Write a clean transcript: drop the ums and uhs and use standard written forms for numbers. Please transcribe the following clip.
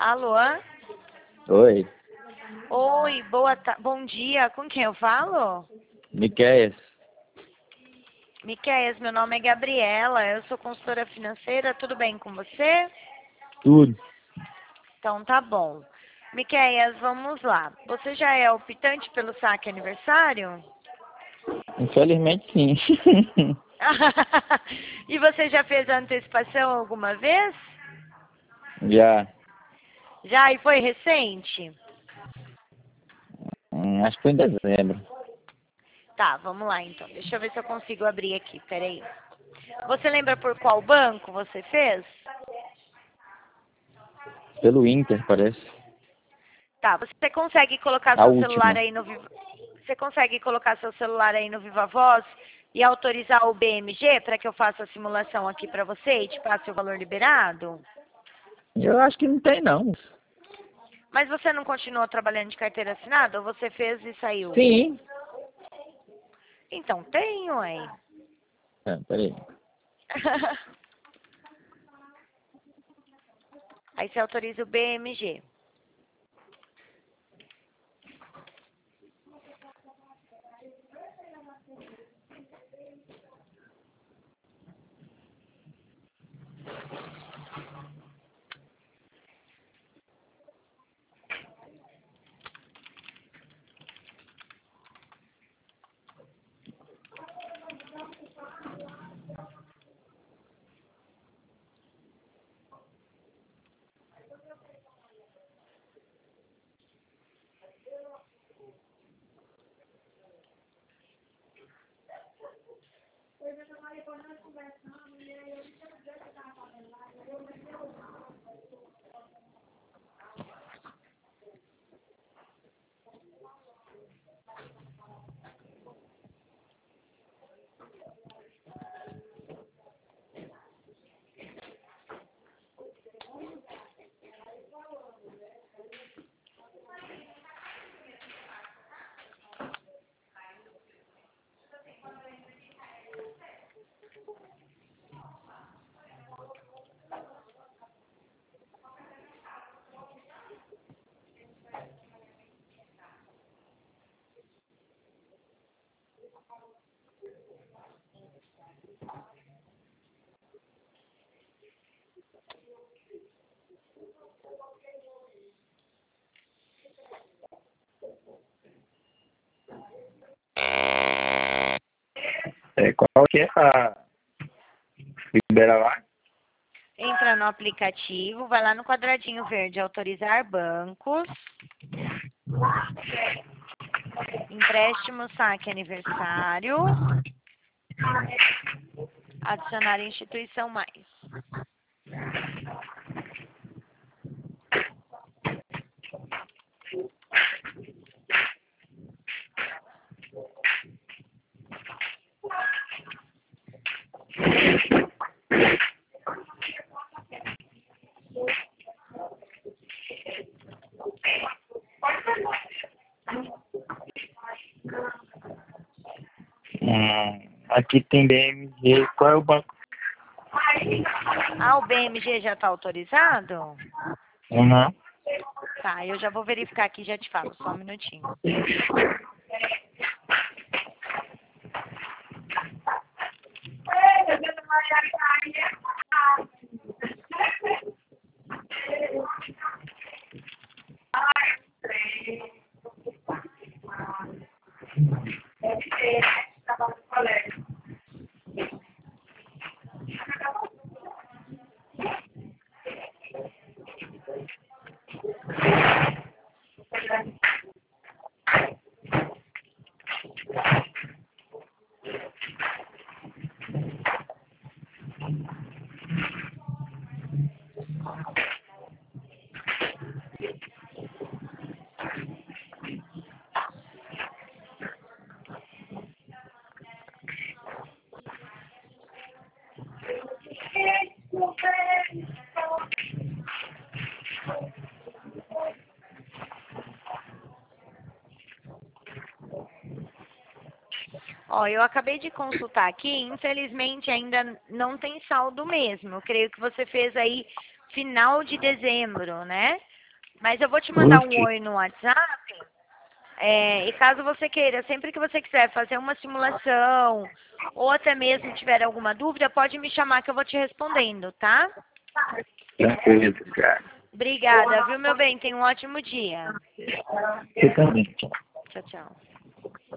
Alô? Oi, Oi, bom dia. Com quem eu falo? Miquéias. Miquéias, meu nome é Gabriela, eu sou consultora financeira, tudo bem com você? Tudo. Então tá bom. Miquéias, vamos lá. Você já é optante pelo saque aniversário? Infelizmente, sim. E você já fez a antecipação alguma vez? Já. Já, e foi recente? Acho que foi em dezembro. Tá, vamos lá então. Deixa eu ver se eu consigo abrir aqui, peraí. Você lembra por qual banco você fez? Pelo Inter, parece. Tá, você consegue colocar A seu celular última. aí no Viva... Você consegue colocar seu celular aí no Viva Voz e autorizar o BMG para que eu faça a simulação aqui para você e te passe o valor liberado? Eu acho que não tem, não. Mas você não continuou trabalhando de carteira assinada ou você fez e saiu? Sim. Então tem, ué. Peraí. Aí você autoriza o BMG. Qual que é a libera lá? Entra no aplicativo, vai lá no quadradinho verde, autorizar bancos, empréstimo, saque aniversário, adicionar instituição mais. Aqui tem BMG. Qual é o banco? Ah, o BMG já está autorizado? Uhum. Tá, eu já vou verificar aqui e já te falo, só um minutinho. Ó, eu acabei de consultar aqui, infelizmente ainda não tem saldo mesmo. Eu creio que você fez aí final de dezembro, né? Mas eu vou te mandar um Ok. oi no WhatsApp. E caso você queira, sempre que você quiser fazer uma simulação ou até mesmo tiver alguma dúvida, pode me chamar que eu vou te respondendo, tá? Tranquilo, cara. Obrigada, viu, meu bem? Tenha um ótimo dia. Você também. Tchau, tchau.